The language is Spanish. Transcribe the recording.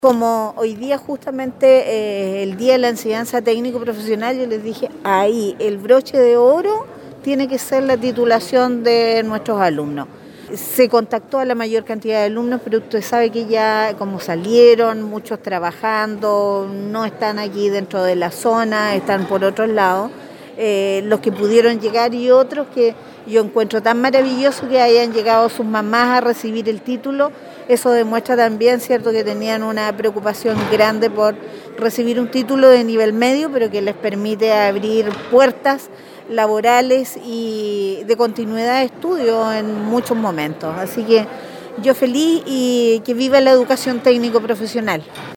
Como hoy día justamente el Día de la Enseñanza Técnico Profesional, yo les dije, ahí el broche de oro tiene que ser la titulación de nuestros alumnos. Se contactó a la mayor cantidad de alumnos, pero usted sabe que ya como salieron, muchos trabajando, no están aquí dentro de la zona, están por otros lados, los que pudieron llegar y otros que yo encuentro tan maravilloso que hayan llegado sus mamás a recibir el título. Eso demuestra también, cierto, que tenían una preocupación grande por recibir un título de nivel medio, pero que les permite abrir puertas laborales y de continuidad de estudio en muchos momentos. Así que yo feliz y que viva la educación técnico profesional.